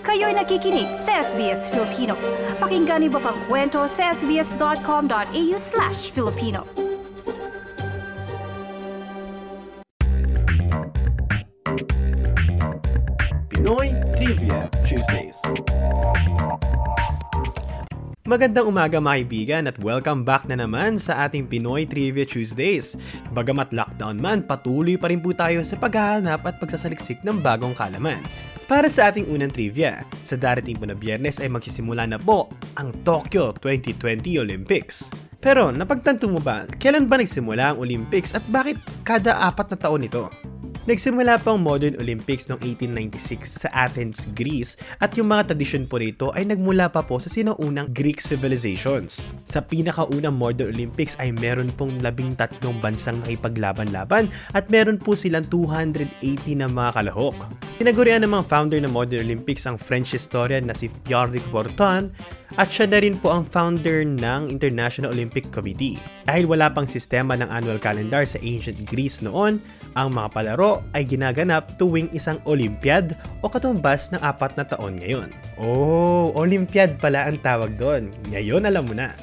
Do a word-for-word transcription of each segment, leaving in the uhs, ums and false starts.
Kayo'y nakikinig sa S B S Filipino. Pakinggan niyo pa ang kwento sa sbs.com.au slash Filipino. Pinoy Trivia Tuesdays. Magandang umaga mga kaibigan at welcome back na naman sa ating Pinoy Trivia Tuesdays. Bagamat lockdown man, patuloy pa rin po tayo sa paghahanap at pagsasaliksik ng bagong kaalaman. Para sa ating unang trivia, sa darating po na Biyernes ay magsisimula na po ang Tokyo twenty twenty Olympics. Pero napagtanto mo ba, kailan ba nagsimula ang Olympics at bakit kada apat na taon ito? Nagsimula po ang Modern Olympics noong eighteen ninety-six sa Athens, Greece at yung mga tradisyon po rito ay nagmula pa po sa sinaunang Greek civilizations. Sa pinakaunang Modern Olympics ay meron pong labing tatlong bansang nakipaglaban-laban at meron po silang two hundred eighty na mga kalahok. Tinagurian ng mga founder ng Modern Olympics ang French historian na si Pierre de Coubertin at siya na rin po ang founder ng International Olympic Committee. Dahil wala pang sistema ng annual calendar sa ancient Greece noon, ang mga palaro ay ginaganap tuwing isang Olympiad o katumbas ng apat na taon ngayon. Oh, Olympiad pala ang tawag doon. Ngayon alam mo na.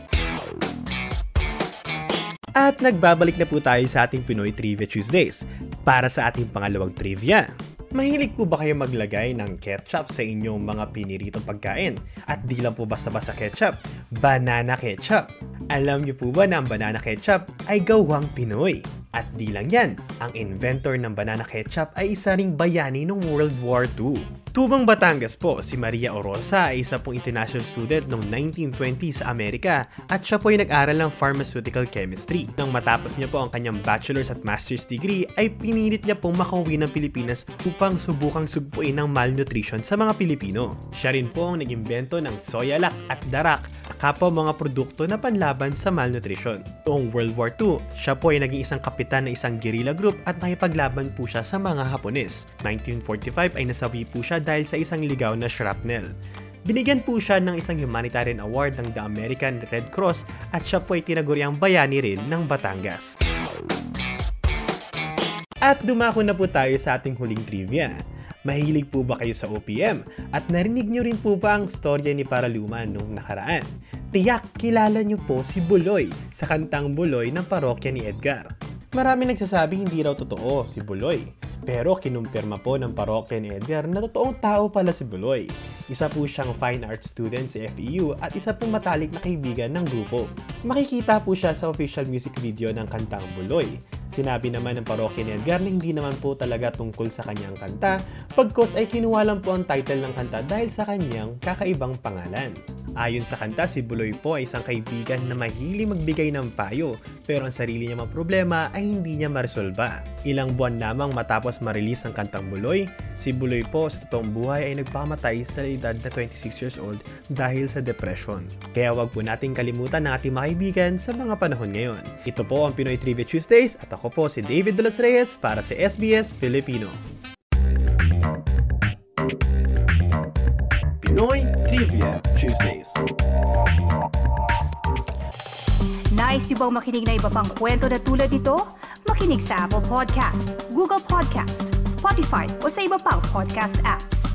At nagbabalik na po tayo sa ating Pinoy Trivia Tuesdays para sa ating pangalawang trivia. Mahilig po ba kayo maglagay ng ketchup sa inyong mga piniritong pagkain? At di lang po basta-basta ketchup, banana ketchup. Alam niyo po ba na ang banana ketchup ay gawang Pinoy? At di lang yan, ang inventor ng banana ketchup ay isa ring bayani noong World War Two. Tubang Batangas po, si Maria Orosa ay isa pong international student noong nineteen twenty sa Amerika at siya po ay nag-aral ng pharmaceutical chemistry. Nang matapos niya po ang kanyang bachelor's at master's degree ay pinilit niya pong makauwi ng Pilipinas upang subukang sugpuin ng malnutrition sa mga Pilipino. Siya rin po ang nag-imbento ng Soyalac at Darak, kapwa mga produkto na panlaban sa malnutrition. Noong World War Two, siya po ay naging isang kapitan ng isang guerrilla group at nakipaglaban po siya sa mga Hapones. nineteen forty-five ay nasawi po siya dahil sa isang ligaw na shrapnel. Binigyan po siya ng isang humanitarian award ng the American Red Cross at siya po ay tinaguriang bayani rin ng Batangas. At dumako na po tayo sa ating huling trivia. Mahilig po ba kayo sa O P M? At narinig nyo rin po ba ang storya ni Paraluman nung nakaraan? Tiyak, kilala nyo po si Buloy sa kantang Buloy ng parokya ni Edgar. Marami nagsasabi hindi raw totoo si Buloy. Pero kinumpirma po ng parokya ni Edgar na totoong tao pala si Buloy. Isa po siyang fine arts student sa F E U at isa pong matalik na kaibigan ng grupo. Makikita po siya sa official music video ng kantang Buloy. Sinabi naman ng parokya ni Edgar na hindi naman po talaga tungkol sa kanyang kanta, pagkos ay kinuha lang po ang title ng kanta dahil sa kanyang kakaibang pangalan. Ayon sa kanta, si Buloy po ay isang kaibigan na mahilig magbigay ng payo, pero ang sarili niya mga problema ay hindi niya maresolba. Ilang buwan lamang matapos ma-release ang kantang Buloy, si Buloy po sa totoong buhay ay nagpamatay sa edad na twenty-six years old dahil sa depression. Kaya wag po nating kalimutan ng ating mga kaibigan sa mga panahon ngayon. Ito po ang Pinoy Trivia Tuesdays at ako po si David De Los Reyes para sa S B S Filipino. Pinoy Trivia Tuesdays. Nice yung bang makinig na iba pang kwento na tulad ito? Makinig sa Apple Podcast, Google Podcast, Spotify o sa iba pang podcast apps.